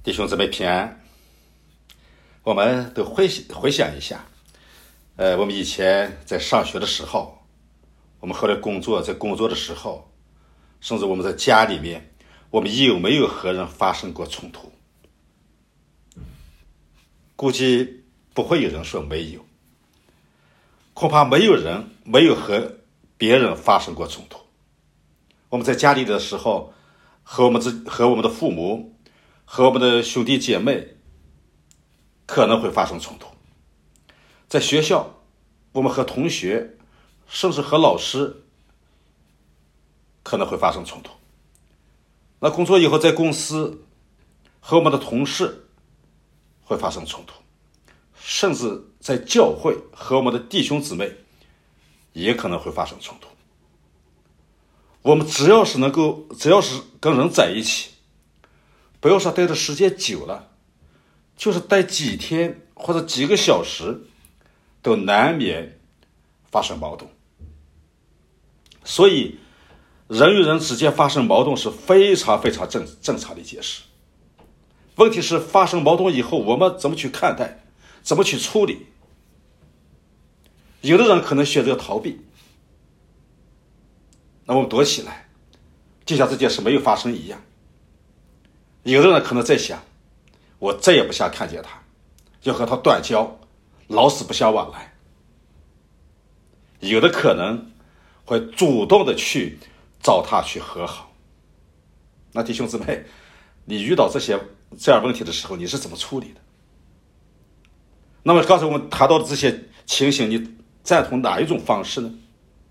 弟兄姊妹平安。我们都回想一下，我们以前在上学的时候，我们后来在工作的时候，甚至我们在家里面，我们有没有和人发生过冲突？估计不会有人说没有，恐怕没有和别人发生过冲突。我们在家里的时候，和我们的父母，和我们的兄弟姐妹可能会发生冲突。在学校，我们和同学，甚至和老师可能会发生冲突。那工作以后，在公司和我们的同事会发生冲突，甚至在教会和我们的弟兄姊妹也可能会发生冲突。我们只要是跟人在一起，不要说待的时间久了，就是待几天或者几个小时，都难免发生矛盾。所以人与人之间发生矛盾是非常非常正常的一件事。问题是发生矛盾以后，我们怎么去看待，怎么去处理？有的人可能选择逃避，那我们躲起来，就像这件事没有发生一样。有的人可能在想，我再也不想看见他，要和他断交，老死不相往来。有的可能会主动的去找他去和好。那弟兄姊妹，你遇到这样问题的时候，你是怎么处理的？那么刚才我们谈到的这些情形，你赞同哪一种方式呢？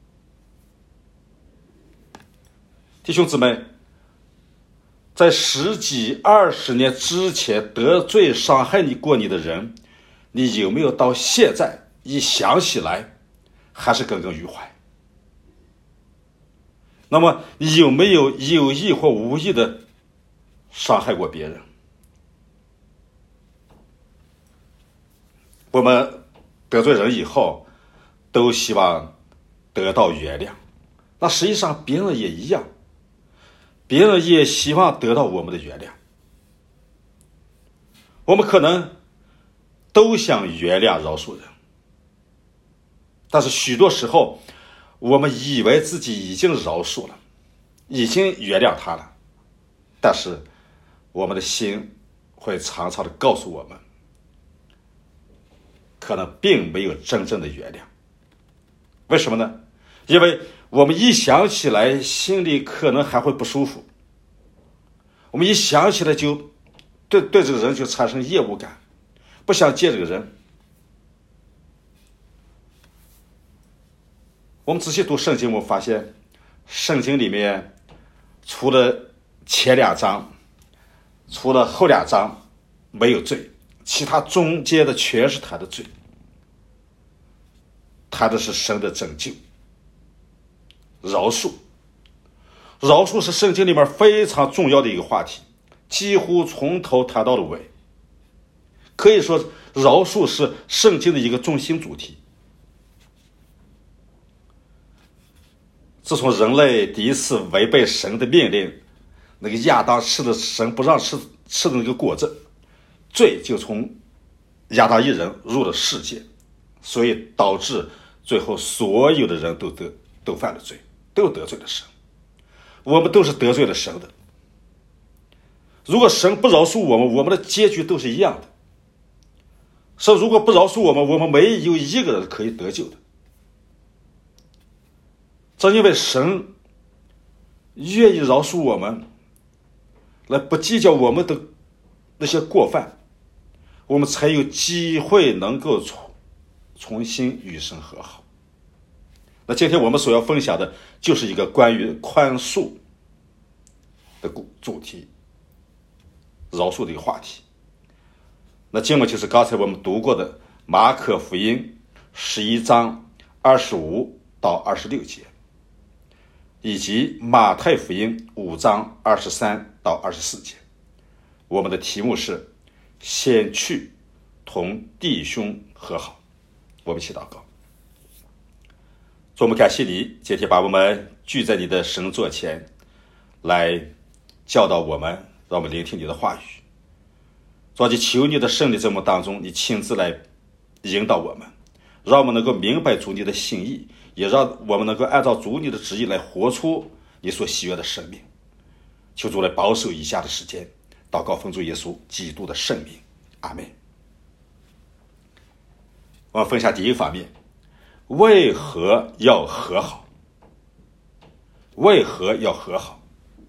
弟兄姊妹，在10几20年之前得罪伤害过你的人，你有没有到现在一想起来还是耿耿于怀？那么你有没有有意或无意的伤害过别人？我们得罪人以后都希望得到原谅，那实际上别人也一样，别人也希望得到我们的原谅。我们可能都想原谅饶恕人，但是许多时候我们以为自己已经饶恕了，已经原谅他了，但是我们的心会常常的告诉我们，可能并没有真正的原谅。为什么呢？因为我们一想起来心里可能还会不舒服，我们一想起来就对这个人就产生厌恶感，不想见这个人。我们仔细读圣经，我们发现圣经里面除了前2章，除了后2章没有罪，其他中间的全是谈的罪，谈的是神的拯救。饶恕是圣经里面非常重要的一个话题，几乎从头谈到了尾。可以说饶恕是圣经的一个中心主题。自从人类第一次违背神的命令，那个亚当吃了神不让吃的那个果子，罪就从亚当一人入了世界，所以导致最后所有的人都犯了罪，都得罪了神。我们都是得罪了神的。如果神不饶恕我们，我们的结局都是一样的。神如果不饶恕我们，我们没有一个人可以得救的。正因为神愿意饶恕我们，来不计较我们的那些过犯，我们才有机会能够重新与神和好。那今天我们所要分享的就是一个关于宽恕的主题，饶恕的一个话题。那经文就是刚才我们读过的马可福音11章25到26节，以及马太福音5章23到24节。我们的题目是先去同弟兄和好。我们一起祷告。主，我们感谢你今天把我们聚在你的神座前，来教导我们，让我们聆听你的话语。 主就求你的圣灵在我们当中，你亲自来引导我们，让我们能够明白主你的心意，也让我们能够按照主你的旨意来活出你所喜悦的生命。求主来保守以下的时间，祷告奉主耶稣基督的圣名，阿们。我们分享第一个方面，为何要和好？为何要和好？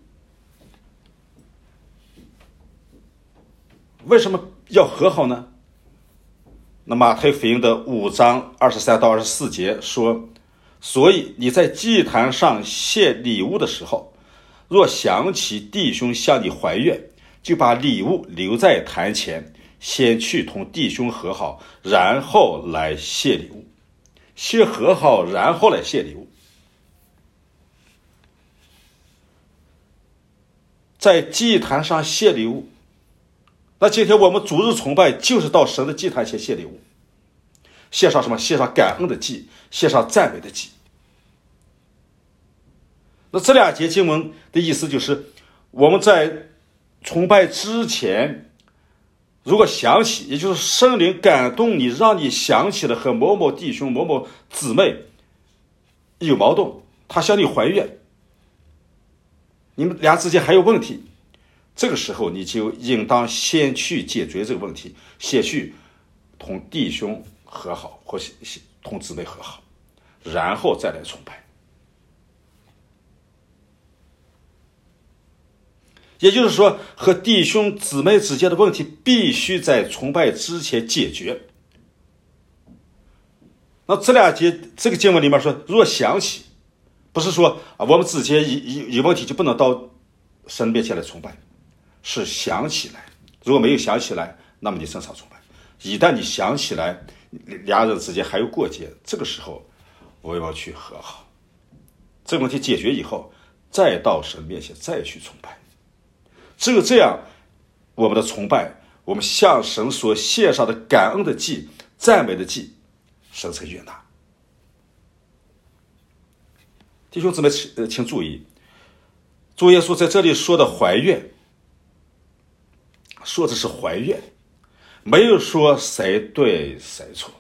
为什么要和好呢？那马太福音的5章23到24节说，所以你在祭坛上献礼物的时候，若想起弟兄向你怀怨，就把礼物留在坛前，先去同弟兄和好，然后来献礼物。先和好，然后来献礼物。在祭坛上献礼物，那今天我们主日崇拜就是到神的祭坛前献礼物，献上什么？献上感恩的祭，献上赞美的祭。那这2节经文的意思就是，我们在崇拜之前，如果想起，也就是圣灵感动你，让你想起了和某某弟兄、某某姊妹有矛盾，他向你怀怨，你们俩之间还有问题，这个时候你就应当先去解决这个问题，先去同弟兄和好，或同姊妹和好，然后再来崇拜。也就是说，和弟兄姊妹之间的问题必须在崇拜之前解决。那这2节这个经文里面说，若想起，不是说我们之间有问题就不能到神面前来崇拜，是想起来。如果没有想起来，那么你正常崇拜。一旦你想起来俩人之间还有过节，这个时候我要去和好。这个问题解决以后，再到神面前再去崇拜。只有这样，我们的崇拜，我们向神所献上的感恩的祭、赞美的祭，神才悦纳。弟兄姊妹，请注意，主耶稣在这里说的怀怨，说的是怀怨，没有说谁对谁错，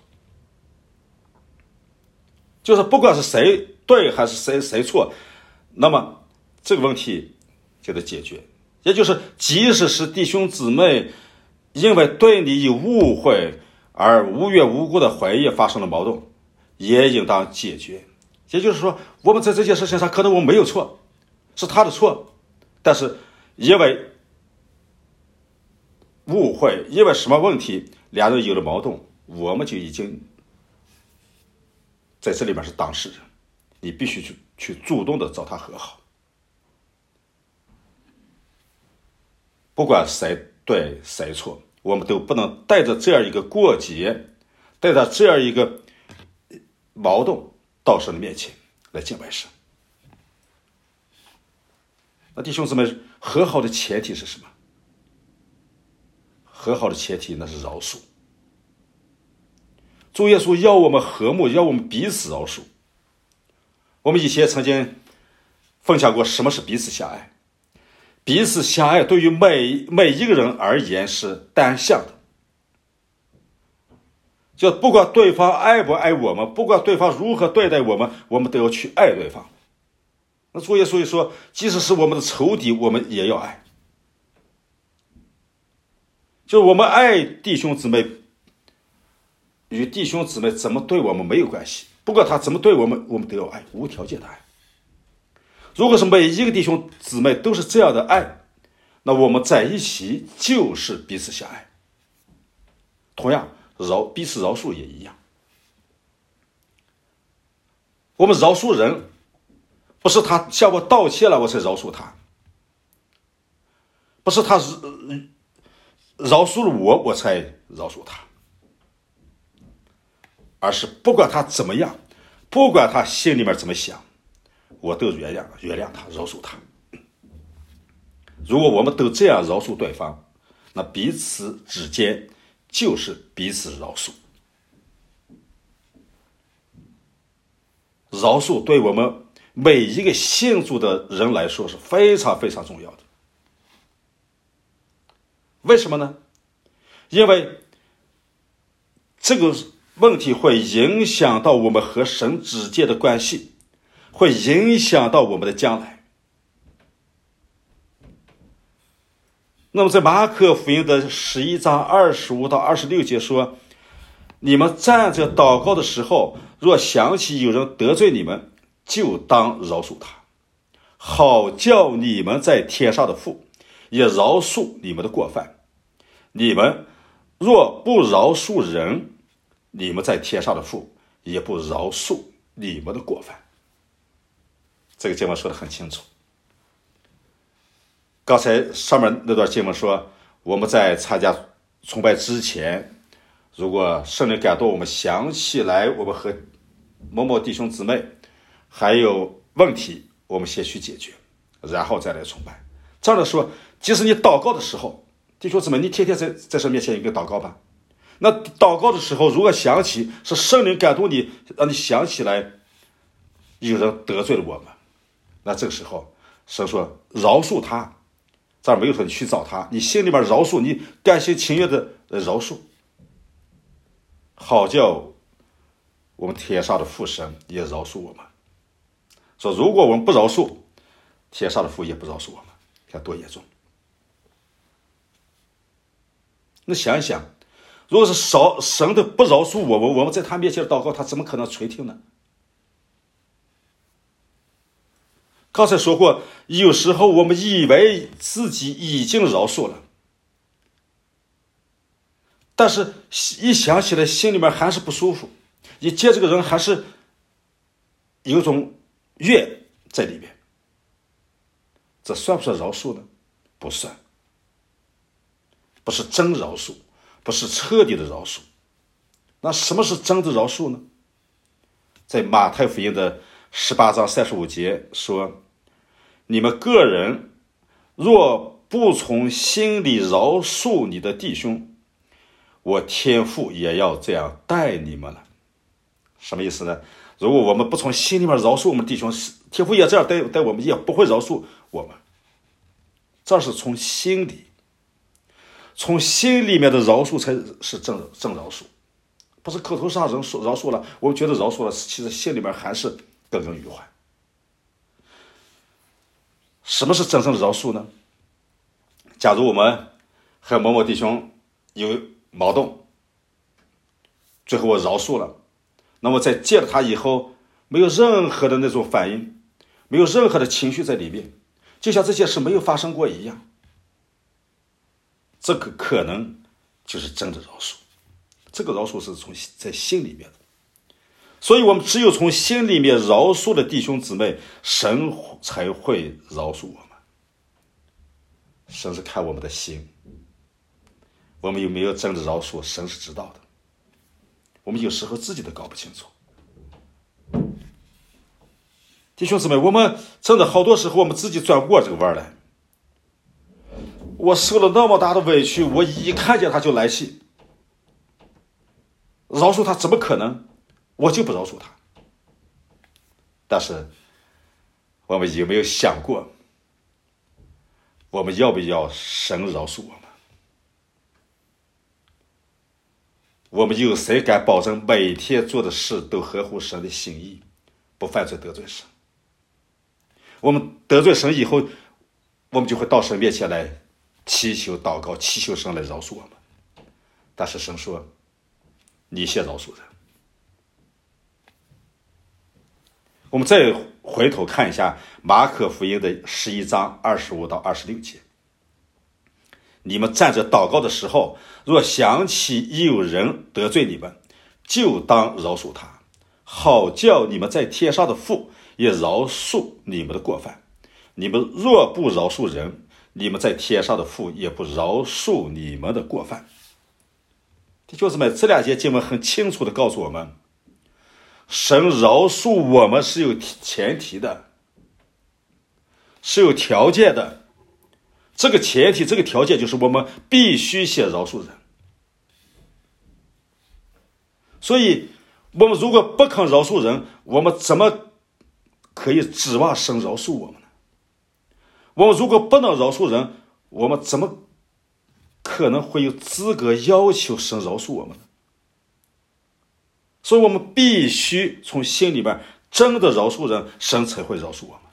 就是不管是谁对还是谁错，那么这个问题就得解决。也就是即使是弟兄姊妹因为对你有误会而无缘无故的怀疑发生了矛盾，也应当解决。也就是说，我们在这件事情上可能我们没有错，是他的错，但是因为误会，因为什么问题俩人有了矛盾，我们就已经在这里面是当事人，你必须去主动的找他和好。不管谁对谁错，我们都不能带着这样一个过节，带着这样一个矛盾到神的面前来敬拜神。那弟兄姊妹，和好的前提是什么？和好的前提那是饶恕。主耶稣要我们和睦，要我们彼此饶恕。我们以前曾经分享过什么是彼此相爱。彼此相爱对于每一个人而言是单向的，就不管对方爱不爱我们，不管对方如何对待我们，我们都要去爱对方。那主耶稣说，即使是我们的仇敌，我们也要爱。就是我们爱弟兄姊妹，与弟兄姊妹怎么对我们没有关系，不管他怎么对我们，我们都要爱，无条件的爱。如果是每一个弟兄姊妹都是这样的爱，那我们在一起就是彼此相爱。同样，彼此饶恕也一样。我们饶恕人，不是他向我道歉了我才饶恕他，不是他饶恕了我才饶恕他，而是不管他怎么样，不管他心里面怎么想，我都原谅他，饶恕他。如果我们都这样饶恕对方，那彼此之间就是彼此饶恕。饶恕对我们每一个信主的人来说是非常非常重要的。为什么呢？ 因为这个问题会影响到我们和神之间的关系，会影响到我们的将来。那么在马可福音的11章25到26节说，你们站着祷告的时候，若想起有人得罪你们，就当饶恕他，好叫你们在天上的父也饶恕你们的过犯。你们若不饶恕人，你们在天上的父也不饶恕你们的过犯。这个经文说得很清楚。刚才上面那段经文说，我们在参加崇拜之前，如果圣灵感动我们想起来我们和某某弟兄姊妹还有问题，我们先去解决，然后再来崇拜。这样的说，即使你祷告的时候，弟兄姊妹，你天天在神面前应该祷告吧。那祷告的时候，如果想起是圣灵感动你，让你想起来有人得罪了我们，那这个时候神说饶恕他，这儿没有说你去找他，你心里面饶恕，你甘心情愿的饶恕，好叫我们天上的父神也饶恕我们。说如果我们不饶恕，天上的父也不饶恕我们，看多严重。那想一想，如果是神的不饶恕我们，我们在他面前祷告，他怎么可能垂听呢？刚才说过，有时候我们以为自己已经饶恕了，但是一想起来心里面还是不舒服，一见这个人还是有一种怨在里面，这算不算饶恕呢？不算，不是真饶恕，不是彻底的饶恕。那什么是真的饶恕呢？在马太福音的18章35节说，你们个人若不从心里饶恕你的弟兄，我天父也要这样待你们了。什么意思呢？如果我们不从心里面饶恕我们弟兄，天父也这样待我们，也不会饶恕我们。这是从心里，从心里面的饶恕才是正饶恕，不是口头上饶恕了，我们觉得饶恕了，其实心里面还是耿耿于怀。什么是真正的饶恕呢？假如我们和某某弟兄有矛盾，最后我饶恕了，那么在见了他以后，没有任何的那种反应，没有任何的情绪在里面，就像这件事没有发生过一样，这个可能就是真的饶恕。这个饶恕是从在心里面的，所以我们只有从心里面饶恕的弟兄姊妹，神才会饶恕我们。神是看我们的心，我们有没有真的饶恕，神是知道的。我们有时候自己都搞不清楚。弟兄姊妹，我们真的好多时候我们自己转不过这个弯来。我受了那么大的委屈，我一看见他就来气，饶恕他怎么可能？我就不饶恕他。但是我们有没有想过，我们要不要神饶恕我们？我们有谁敢保证每天做的事都合乎神的心意，不犯罪得罪神？我们得罪神以后，我们就会到神面前来祈求祷告，祈求神来饶恕我们。但是神说，你先饶恕人。我们再回头看一下马可福音的11章25到26节，你们站着祷告的时候，若想起有人得罪你们，就当饶恕他，好叫你们在天上的父也饶恕你们的过犯。你们若不饶恕人，你们在天上的父也不饶恕你们的过犯。弟兄姊妹，这两节经文很清楚地告诉我们，神饶恕我们是有前提的，是有条件的。这个前提，这个条件就是我们必须先饶恕人。所以我们如果不肯饶恕人，我们怎么可以指望神饶恕我们呢？我们如果不能饶恕人，我们怎么可能会有资格要求神饶恕我们呢？所以我们必须从心里边真的饶恕人，神才会饶恕我们。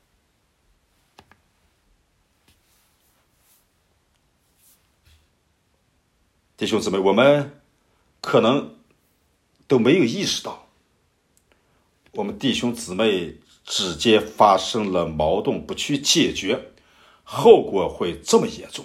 弟兄姊妹，我们可能都没有意识到，我们弟兄姊妹之间发生了矛盾，不去解决，后果会这么严重。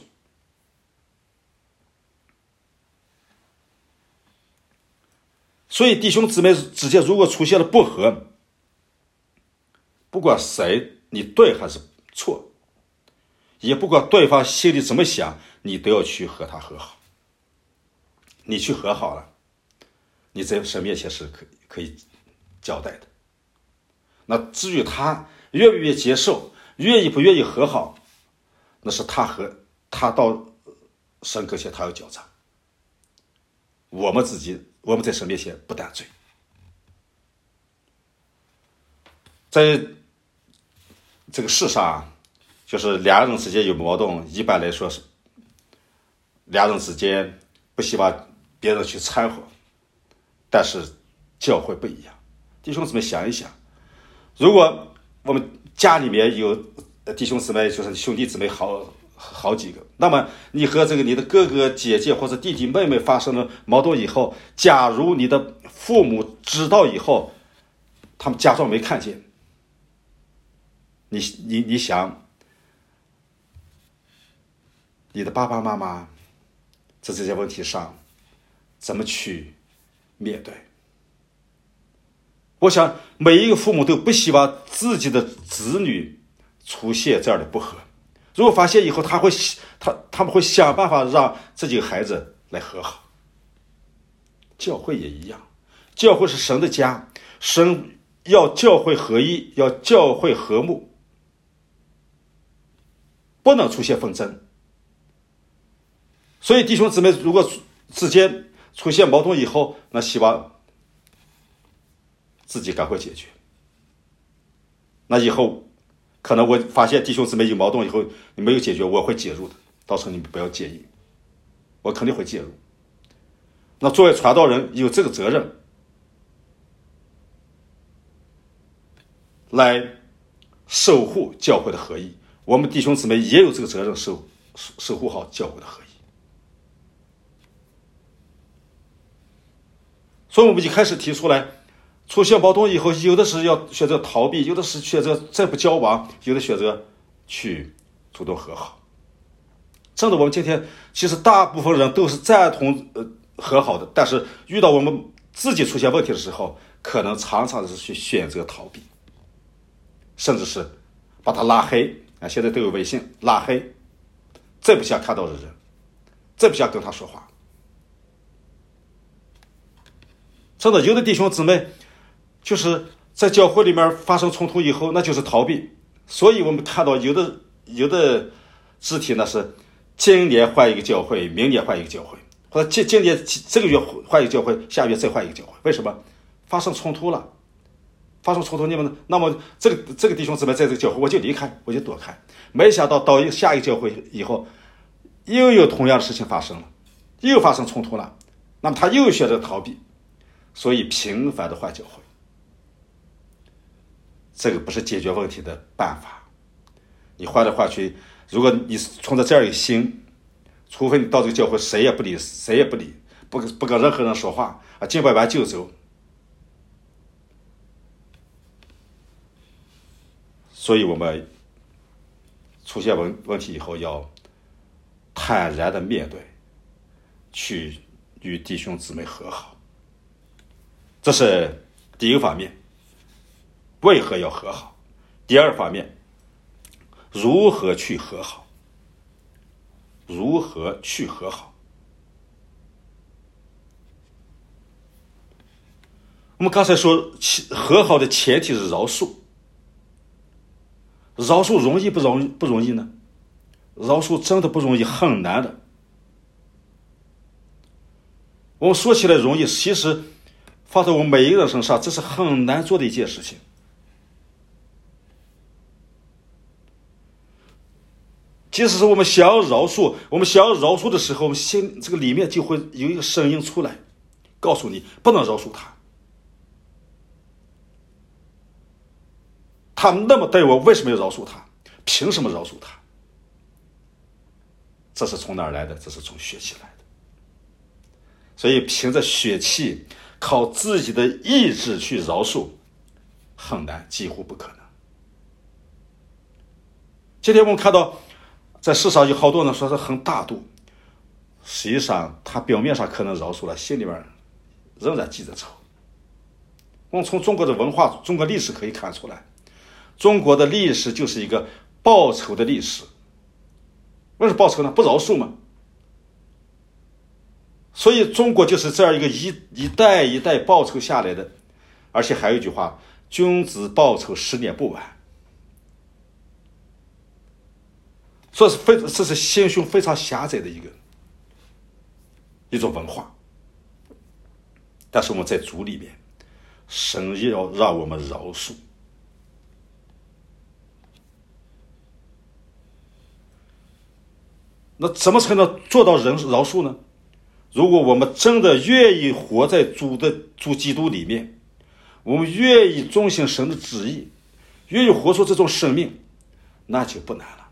所以弟兄姊妹之间如果出现了不和，不管谁你对还是错，也不管对方心里怎么想，你都要去和他和好。你去和好了，你在神面前是可以交代的。那至于他愿不愿意接受，愿意不愿意和好，那是他到神跟前他要交账。我们在神面前不担罪。在这个世上，就是两人之间有矛盾，一般来说是两人之间不希望别人去掺和，但是教会不一样。弟兄姊妹想一想，如果我们家里面有弟兄姊妹，就是兄弟姊妹好几个，那么你和你的哥哥姐姐或者弟弟妹妹发生了矛盾以后，假如你的父母知道以后，他们假装没看见，你想你的爸爸妈妈在这些问题上怎么去面对？我想每一个父母都不希望自己的子女出现这样的不和。如果发现以后，他们会想办法让这几个孩子来和好。教会也一样，教会是神的家，神要教会合一，要教会和睦，不能出现纷争。所以弟兄姊妹如果之间出现矛盾以后，那希望自己赶快解决。那以后可能我发现弟兄姊妹有矛盾以后，你没有解决，我会介入的，到时候你们不要介意，我肯定会介入。那作为传道人有这个责任来守护教会的合一，我们弟兄姊妹也有这个责任守护好教会的合一。所以我们一开始提出来，出现矛盾以后，有的是要选择逃避，有的是选择再不交往，有的选择去主动和好。真的，我们今天其实大部分人都是赞同和好的，但是遇到我们自己出现问题的时候，可能常常是去选择逃避，甚至是把他拉黑啊！现在都有微信拉黑，再不想看到的人，再不想跟他说话。真的，有的弟兄姊妹就是在教会里面发生冲突以后，那就是逃避。所以我们看到有的肢体呢是今年换一个教会，明年换一个教会，或者今年这个月换一个教会，下月再换一个教会。为什么？发生冲突了，那么这个弟兄姊妹在这个教会，我就离开，我就躲开。没想到到下一个教会以后，又有同样的事情发生了，又发生冲突了，那么他又选择逃避。所以频繁的换教会，这个不是解决问题的办法。你换来换去，如果你存着这样一个心，除非你到这个教会谁也不理，不跟任何人说话啊，敬拜完就走。所以我们出现问题以后，要坦然的面对，去与弟兄姊妹和好。这是第一个方面，为何要和好？第二方面，如何去和好？如何去和好？我们刚才说，和好的前提是饶恕。饶恕容易不容易呢？饶恕真的不容易，很难的。我们说起来容易，其实放在我们每一个人身上，这是很难做的一件事情。 即使是我们想要饶恕，我们想要饶恕的时候，我们心这个里面就会有一个声音出来，告诉你不能饶恕他。他那么对我，为什么要饶恕他？凭什么饶恕他？这是从哪儿来的？这是从血气来的。所以凭着血气，靠自己的意志去饶恕，很难，几乎不可能。今天我们看到在世上有好多人说是很大度，实际上他表面上可能饶恕了，心里面仍然记着仇。我们从中国的文化、中国历史可以看出来，中国的历史就是一个报仇的历史。为什么报仇呢？不饶恕嘛。所以中国就是这样一个一代一代报仇下来的。而且还有一句话，君子报仇10年不晚。这是心胸非常狭窄的一种文化。但是我们在主里面，神要让我们饶恕。那怎么才能做到人饶恕呢？如果我们真的愿意活在主基督里面，我们愿意遵行神的旨意，愿意活出这种生命，那就不难了。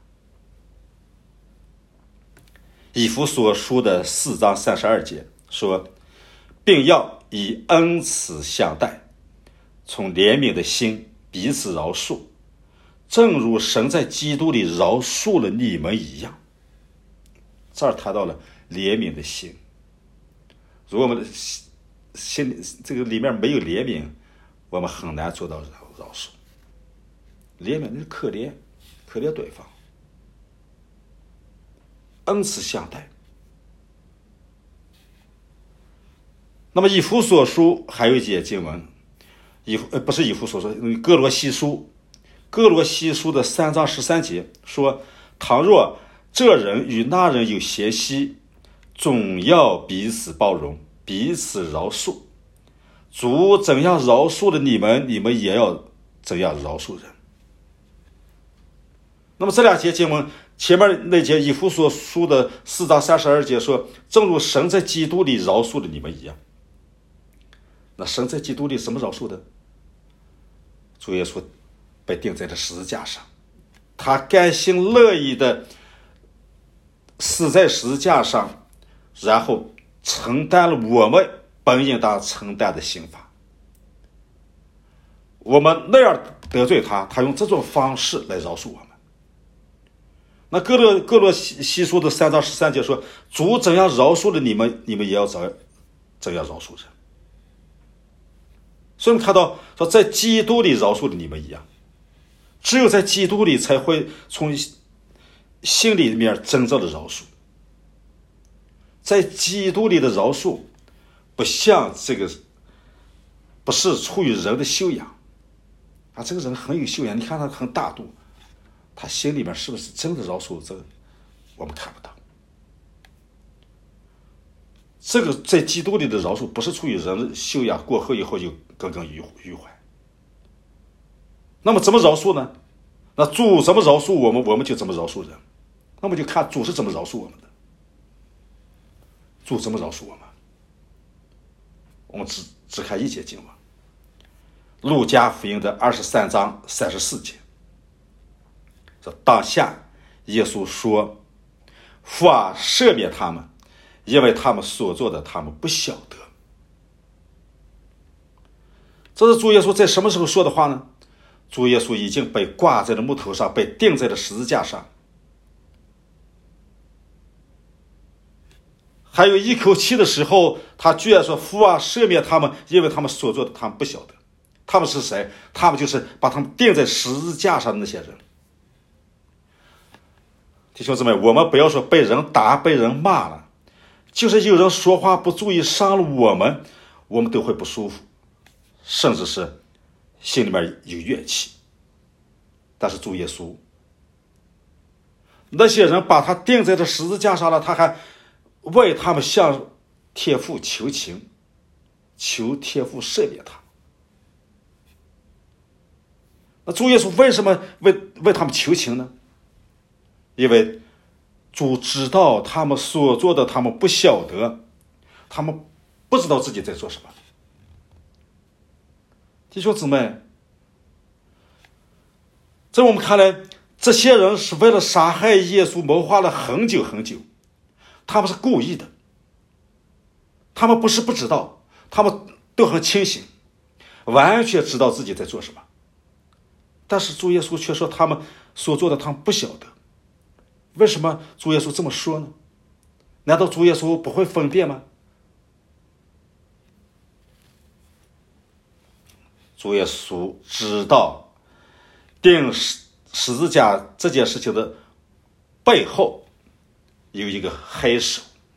以弗所书的4章32节说，并要以恩慈相待，从怜悯的心彼此饶恕，正如神在基督里饶恕了你们一样。这儿谈到了怜悯的心。如果我们的心这个里面没有怜悯，我们很难做到饶恕。怜悯是可怜对方，恩慈相待。那么以弗所书还有一节经文，不是以弗所书，哥罗西书的3章13节说，倘若这人与那人有嫌隙，总要彼此包容，彼此饶恕。主怎样饶恕了你们，你们也要怎样饶恕人。那么这两节经文，前面那节以弗所书的4章32节说，正如神在基督里饶恕了你们一样。那神在基督里怎么饶恕的？主耶稣被钉在了十字架上，他甘心乐意的死在十字架上，然后承担了我们本应当承担的刑罚。我们那样得罪他，他用这种方式来饶恕我们。那哥罗西书的3章13节说，主怎样饶恕了你们，你们也要怎样饶恕人。所以我们看到说，在基督里饶恕了你们一样，只有在基督里才会从心里面真正的饶恕。在基督里的饶恕，不像不是出于人的修养啊，这个人很有修养，你看他很大度，他心里面是不是真的饶恕？这个我们看不到。这个在基督里的饶恕，不是出于人的修养过后以后就耿于怀。那么怎么饶恕呢？那主怎么饶恕我们，我们就怎么饶恕人。那么就看主是怎么饶恕我们的。主怎么饶恕我们？我们只看一节经文，路加福音的23章34节，说当下耶稣说，父啊，赦免他们，因为他们所做的他们不晓得。这是主耶稣在什么时候说的话呢？主耶稣已经被挂在了木头上，被钉在了十字架上，还有一口气的时候，他居然说，父啊，赦免他们，因为他们所做的他们不晓得。他们是谁？他们就是把他们钉在十字架上的那些人。弟兄姊妹，我们不要说被人打被人骂了，就是有人说话不注意伤了我们都会不舒服，甚至是心里面有怨气。但是主耶稣，那些人把他钉在这十字架上了，他还为他们向天父求情，求天父赦免他。那主耶稣为什么为他们求情呢？因为主知道他们所做的，他们不晓得，他们不知道自己在做什么。弟兄姊妹，在我们看来，这些人是为了杀害耶稣谋划了很久很久，他们是故意的，他们不是不知道，他们都很清醒，完全知道自己在做什么。但是主耶稣却说他们所做的他们不晓得。为什么主耶稣这么说呢？难道主耶稣不会分辨吗？主耶稣知道钉十字架这件事情的背后有一个黑手，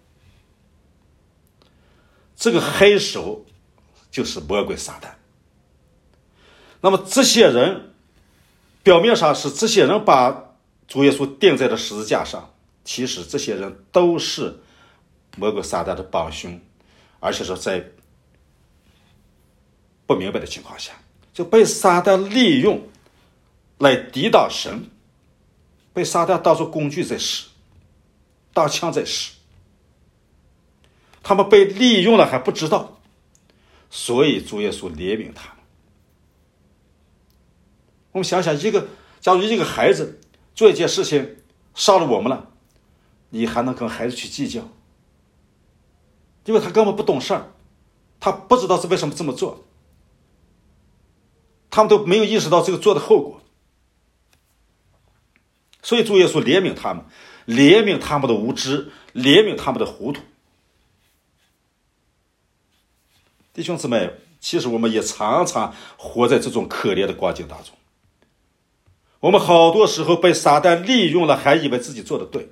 这个黑手就是魔鬼撒旦。那么这些人表面上是这些人把主耶稣钉在了十字架上，其实这些人都是魔鬼撒旦的帮凶，而且是在不明白的情况下就被撒旦利用来抵挡神，被撒旦当作工具在使，当枪在使。他们被利用了还不知道，所以主耶稣怜悯他们。我们想想，假如一个孩子做一件事情伤了我们了，你还能跟孩子去计较？因为他根本不懂事儿，他不知道是为什么这么做，他们都没有意识到这个做的后果。所以主耶稣怜悯他们，怜悯他们的无知，怜悯他们的糊涂。弟兄姊妹，其实我们也常常活在这种可怜的光景当中。我们好多时候被撒旦利用了，还以为自己做的对。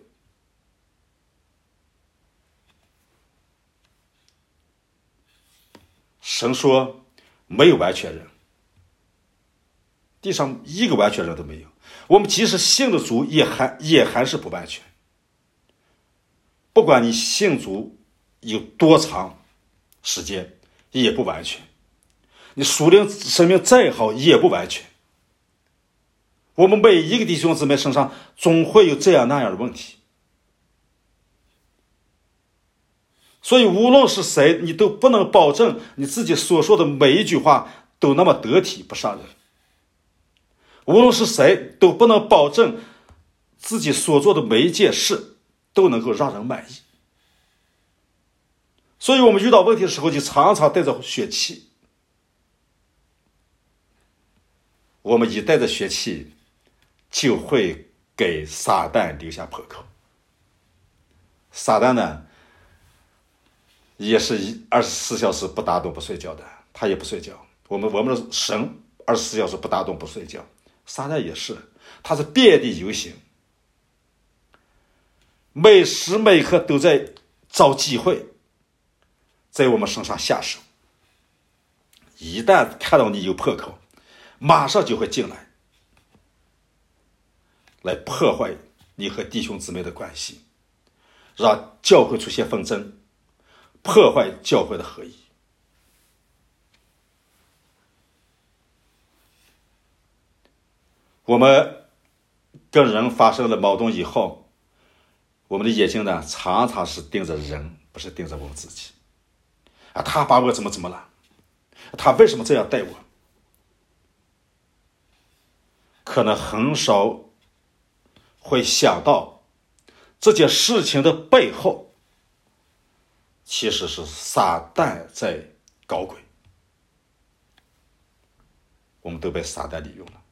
神说没有完全人，地上一个完全人都没有。我们即使信的主也还是不完全。不管你信主有多长时间，也不完全。你属灵生命再好，也不完全。我们每一个弟兄姊妹身上总会有这样那样的问题。所以无论是谁，你都不能保证你自己所说的每一句话都那么得体不伤人。无论是谁，都不能保证自己所做的每一件事都能够让人满意。所以我们遇到问题的时候，就常常带着血气。我们一带着血气，就会给撒旦留下破口。撒旦呢，也是24小时不打盹不睡觉的，他也不睡觉。我们的神24小时不打盹不睡觉，撒旦也是，他是遍地游行，每时每刻都在找机会在我们身上下手。一旦看到你有破口，马上就会进来破坏你和弟兄姊妹的关系，让教会出现纷争，破坏教会的合一。我们跟人发生了矛盾以后，我们的眼睛呢，常常是盯着人，不是盯着我们自己。他把我怎么了？他为什么这样待我？可能很少会想到这件事情的背后其实是撒旦在搞鬼。我们都被撒旦利用了。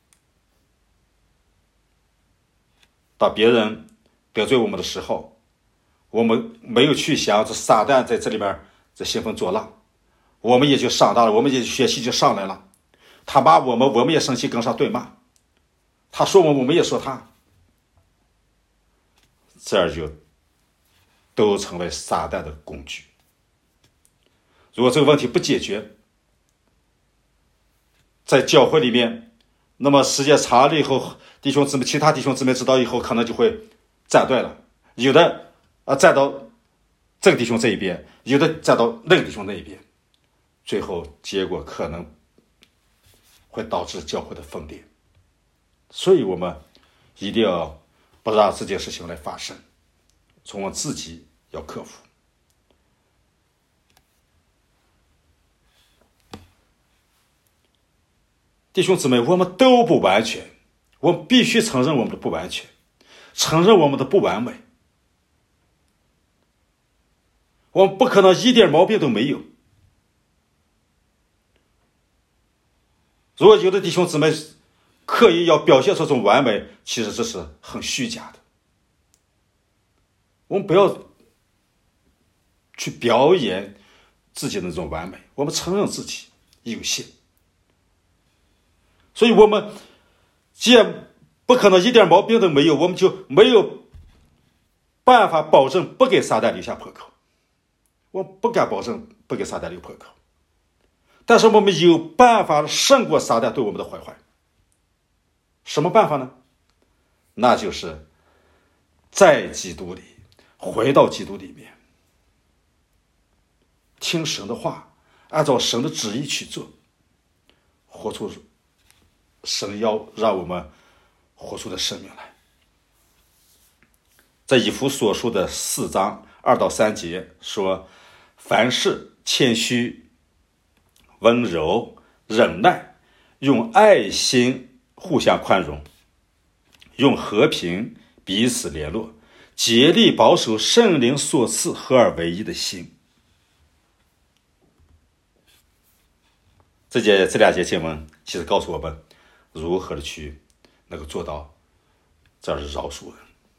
当别人得罪我们的时候，我们没有去想这撒旦在这里边在兴风作浪，我们也就上当了，我们也血气就上来了。他骂我们，我们也生气跟上对骂。他说我们也说他，这样就都成为撒旦的工具。如果这个问题不解决，在教会里面，那么时间长了以后，其他弟兄姊妹知道以后，可能就会站队了，有的站到这个弟兄这一边，有的站到那个弟兄那一边，最后结果可能会导致教会的分裂。所以我们一定要不让这件事情来发生，从我自己要克服。弟兄姊妹，我们都不完全，我们必须承认我们的不完全，承认我们的不完美。我们不可能一点毛病都没有。如果有的弟兄姊妹刻意要表现出这种完美，其实这是很虚假的。我们不要去表演自己的那种完美，我们承认自己有限。所以我们既然不可能一点毛病都没有，我们就没有办法保证不给撒旦留下破口。我不敢保证不给撒旦留破口，但是我们有办法胜过撒旦对我们的坏坏。什么办法呢？那就是在基督里，回到基督里面，听神的话，按照神的旨意去做，活出神要让我们活出的生命来。在以弗所书的4章2到3节说，凡事谦虚、温柔、忍耐，用爱心互相宽容，用和平彼此联络，竭力保守圣灵所赐合而为一的心。这两节经文其实告诉我们如何的去能够做到这样的饶恕人，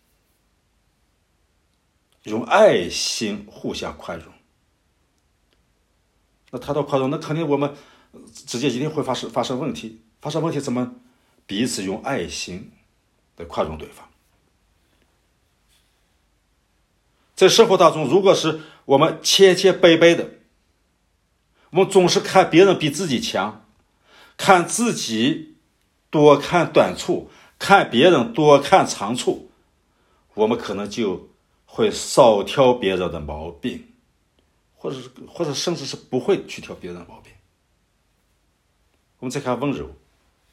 用爱心互相宽容。那谈到宽容，那肯定我们之间一定会发生问题。发生问题怎么彼此用爱心来宽容对方？在生活当中，如果是我们谦谦卑卑的，我们总是看别人比自己强，看自己多看短处，看别人多看长处，我们可能就会少挑别人的毛病，或者甚至是不会去挑别人的毛病。我们再看温柔，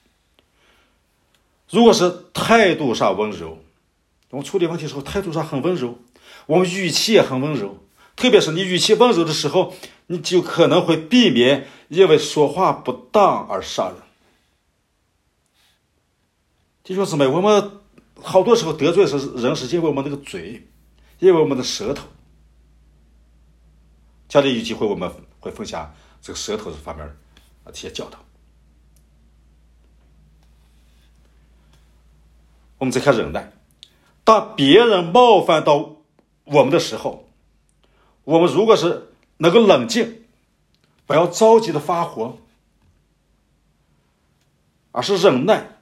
如果是态度上温柔，我们处理问题的时候态度上很温柔，我们语气也很温柔，特别是你语气温柔的时候，你就可能会避免因为说话不当而伤人。弟兄姊妹，我们好多时候得罪人是因为我们那个嘴，因为我们的舌头。将来有机会我们会分享这个舌头这方面这些教导。我们再看忍耐，当别人冒犯到我们的时候，我们如果是能够冷静，不要着急的发火，而是忍耐，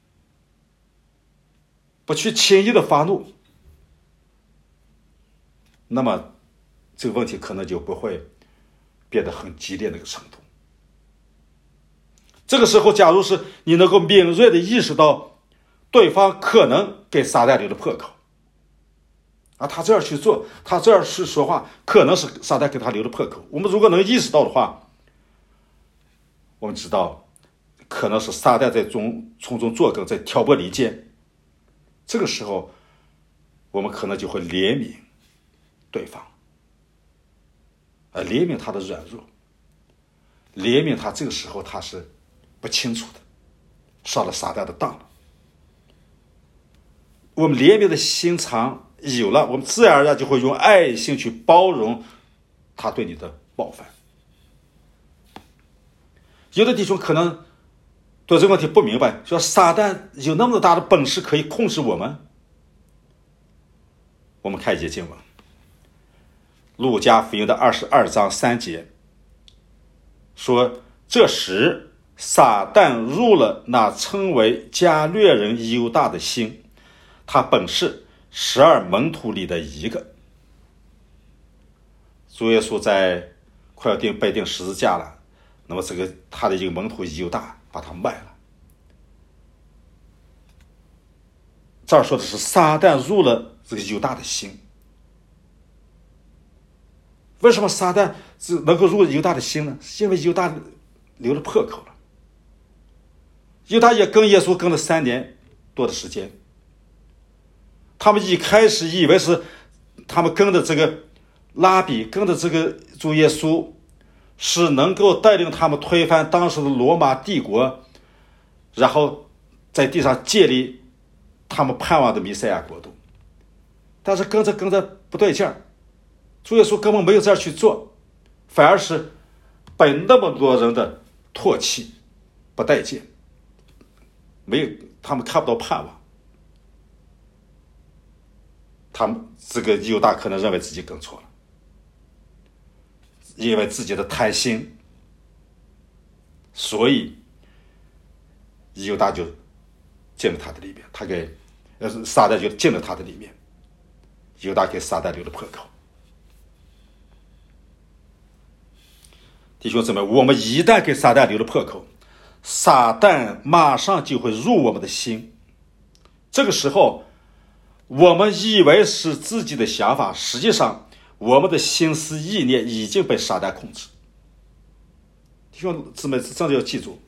不去轻易的发怒，那么这个问题可能就不会变得很激烈的一个程度。这个时候假如是你能够敏锐的意识到对方可能给撒旦留了破口，他这样去做，他这样去说话，可能是撒旦给他留了破口。我们如果能意识到的话，我们知道可能是撒旦在从中作梗，在挑拨离间。这个时候我们可能就会怜悯对方，怜悯他的软弱，怜悯他这个时候他是不清楚的，上了撒旦的当了。我们怜悯的心肠有了，我们自然而然就会用爱心去包容他对你的冒犯。有的弟兄可能对这个问题不明白，说撒旦有那么大的本事可以控制我们。我们看一节经文，路加福音的22章3节说，这时撒旦入了那称为加略人犹大的心，他本是12门徒里的一个。主耶稣在快要被钉十字架了，那么他的一个门徒犹大把他卖了。这儿说的是撒旦入了这个犹大的心。为什么撒旦能够入犹大的心呢？是因为犹大留了破口了。犹大也跟耶稣跟了3年多的时间， 他们一开始以为是他们跟着这个拉比，跟着这个主耶稣，是能够带领他们推翻当时的罗马帝国，然后在地上建立他们盼望的弥赛亚国度。但是跟着不对劲儿，主耶稣根本没有这样去做，反而是被那么多人的唾弃、不待见，没有，他们看不到盼望。他们这个犹大可能认为自己更错了，因为自己的贪心，所以犹大就进了他的里面，撒旦就进了他的里面，犹大给撒旦留了破口。弟兄姊妹，我们一旦给撒旦留了破口，撒旦马上就会入我们的心。这个时候我们以为是自己的想法，实际上我们的心思意念已经被撒旦控制。弟兄姊妹，真的要记住，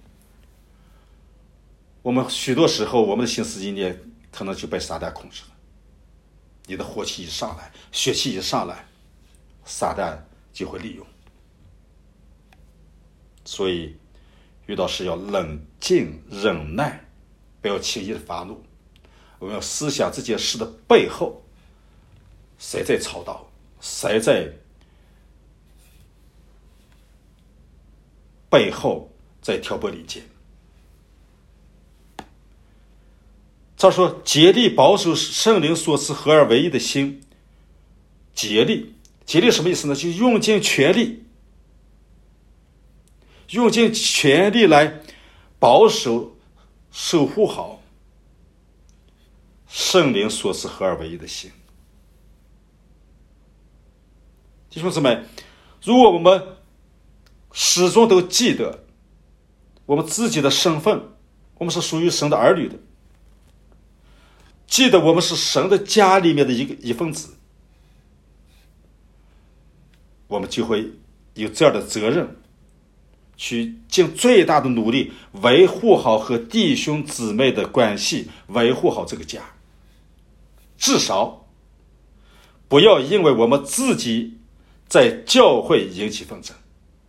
我们许多时候我们的心思意念可能就被撒旦控制了。你的火气一上来，血气一上来，撒旦就会利用。所以遇到事要冷静忍耐，不要轻易的发怒。我们要思想这件事的背后，谁在操刀，谁在背后在挑拨离间。他说竭力保守圣灵所赐合而为一的心。竭力什么意思呢？就用尽全力，用尽全力来保守守护好圣灵所赐合而为一的心。弟兄姊妹，如果我们始终都记得我们自己的身份，我们是属于神的儿女的，记得我们是神的家里面的一份子，我们就会有这样的责任，去尽最大的努力维护好和弟兄姊妹的关系，维护好这个家。至少不要因为我们自己在教会引起纷争。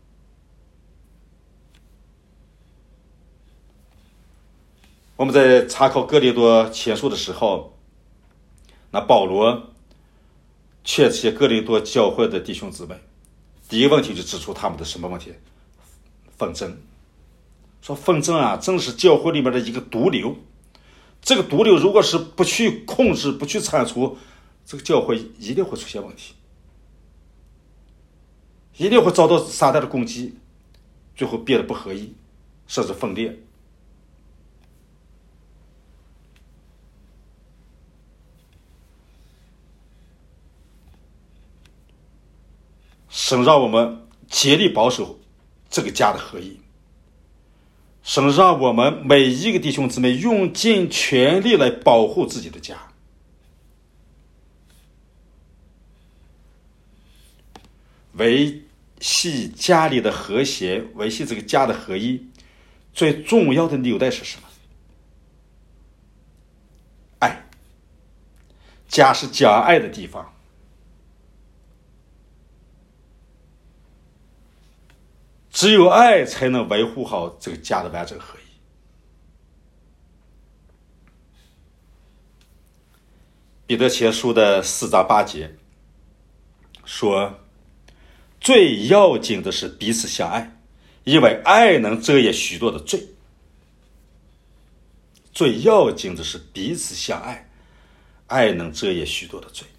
我们在查考哥林多前书的时候，那保罗劝这些哥林多教会的弟兄姊妹，第一个问题就指出他们的什么问题？纷争。说纷争啊，正是教会里面的一个毒瘤。这个毒瘤如果是不去控制、不去铲除，这个教会一定会出现问题，一定会遭到撒旦的攻击，最后变得不合一，甚至分裂。神让我们竭力保守这个家的合一，神让我们每一个弟兄姊妹用尽全力来保护自己的家。维系家里的和谐，维系这个家的合一，最重要的纽带是什么？爱。家是讲爱的地方。只有爱才能维护好这个家的完整合一。彼得前书的4章8节说，最要紧的是彼此相爱，因为爱能遮掩许多的罪。最要紧的是彼此相爱，爱能遮掩许多的罪。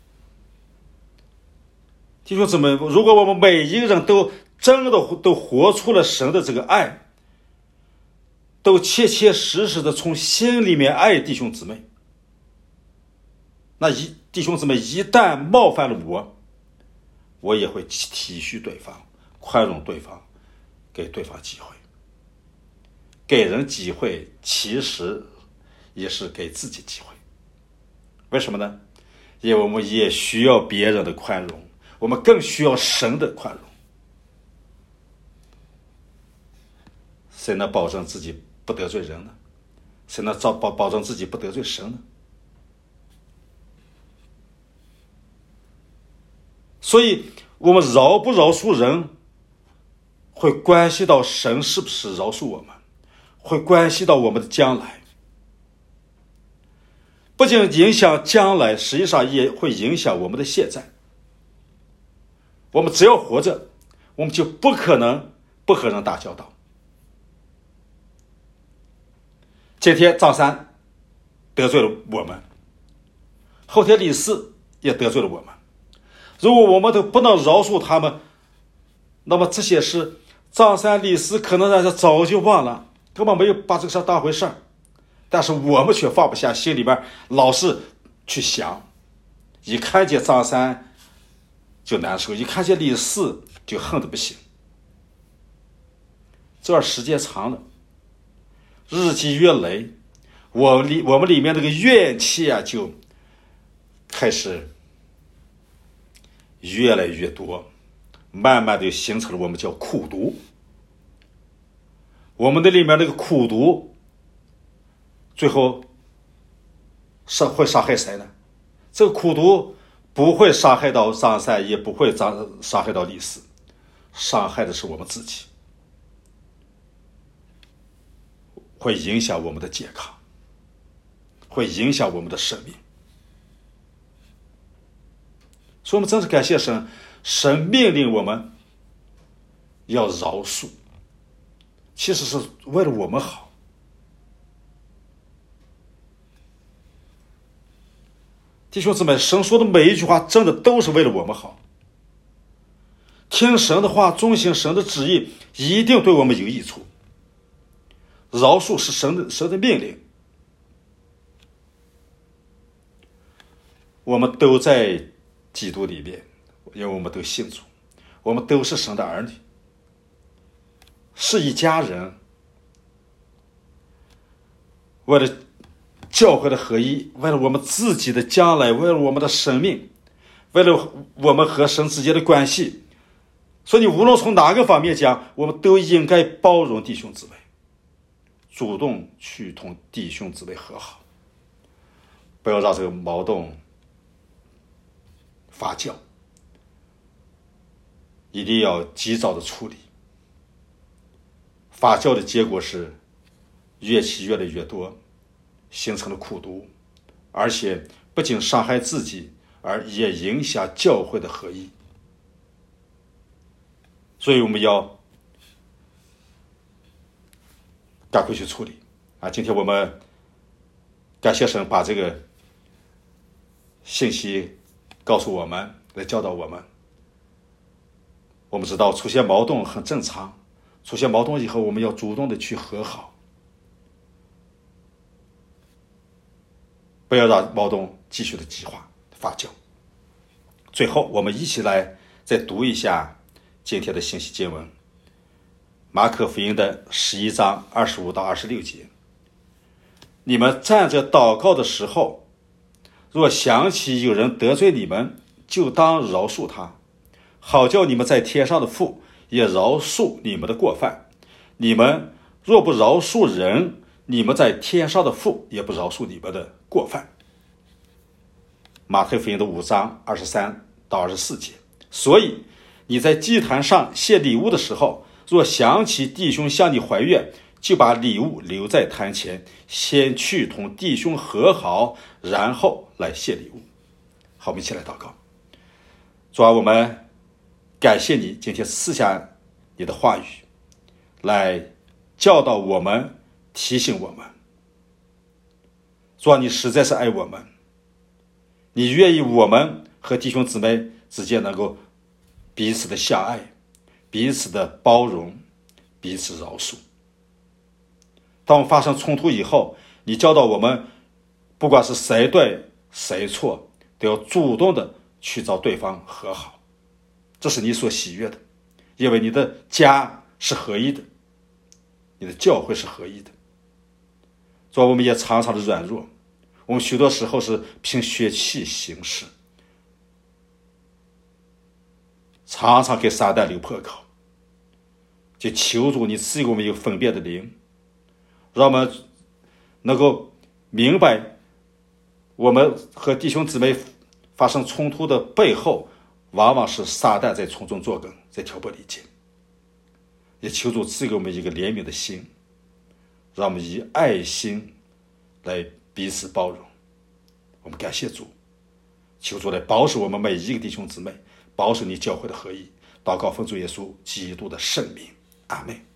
弟兄姊妹，如果我们每一个人都真的都活出了神的这个爱，都切切实实的从心里面爱弟兄姊妹，那弟兄姊妹一旦冒犯了我也会体恤对方，宽容对方，给对方机会。给人机会其实也是给自己机会。为什么呢？因为我们也需要别人的宽容，我们更需要神的宽容。谁能保证自己不得罪人呢？谁能保证自己不得罪神呢？ 所以我们饶不饶恕人，会关系到神是不是饶恕我们，会关系到我们的将来。不仅影响将来，实际上也会影响我们的现在。我们只要活着，我们就不可能不和人打交道。今天张三得罪了我们，后天李四也得罪了我们。如果我们都不能饶恕他们，那么这些事张三李四可能大家早就忘了，根本没有把这个事当回事儿。但是我们却放不下，心里边老是去想，一看见张三就难受，一看见李四就恨得不行。这时间长了，日积月累，我们里面那个怨气啊，就开始越来越多，慢慢的形成了我们叫苦毒。我们的里面那个苦毒，最后会伤害谁呢？这个苦毒不会伤害到张三，也不会伤害到李四，伤害的是我们自己，会影响我们的健康，会影响我们的生命。所以我们真是感谢神，神命令我们要饶恕，其实是为了我们好。弟兄姊妹，神说的每一句话真的都是为了我们好。听神的话，遵行神的旨意，一定对我们有益处。饶恕是神的命令。我们都在基督里面，因为我们都信主，我们都是神的儿女，是一家人。为了教会的合一，为了我们自己的将来，为了我们的生命，为了我们和神之间的关系，所以你无论从哪个方面讲，我们都应该包容弟兄姊妹，主动去同弟兄姊妹和好，不要让这个矛盾发酵，一定要及早的处理。发酵的结果是怨气越来越多，形成了苦毒，而且不仅伤害自己，而也影响教会的合一。所以我们要赶快去处理啊！今天我们感谢神把这个信息告诉我们，来教导我们。我们知道出现矛盾很正常，出现矛盾以后，我们要主动的去和好，不要让矛盾继续的激化发酵。最后我们一起来再读一下今天的信息经文，马可福音的11章25到26节。你们站着祷告的时候，若想起有人得罪你们，就当饶恕他，好叫你们在天上的父也饶恕你们的过犯。你们若不饶恕人，你们在天上的父也不饶恕你们的过犯。马太福音的5章23到24节。所以你在祭坛上献礼物的时候，若想起弟兄向你怀怨，就把礼物留在坛前，先去同弟兄和好，然后来献礼物。好，我们一起来祷告。主啊，我们感谢你今天赐下你的话语，来教导我们，提醒我们。主啊，你实在是爱我们，你愿意我们和弟兄姊妹之间能够彼此的相爱，彼此的包容，彼此饶恕。当我们发生冲突以后，你教导我们，不管是谁对谁错，都要主动的去找对方和好，这是你所喜悦的，因为你的家是合一的，你的教会是合一的。所以我们也常常的软弱，我们许多时候是凭血气行事，常常给撒旦留破口。就求主你赐给我们一个分辨的灵，让我们能够明白我们和弟兄姊妹发生冲突的背后， 往往是撒旦在从中作梗，在挑拨离间。也求主赐给我们一个怜悯的心，让我们以爱心来彼此包容。我们感谢主，求主来保守我们每一个弟兄姊妹，保守你教会的合一。祷告奉主耶稣基督的圣名，阿们。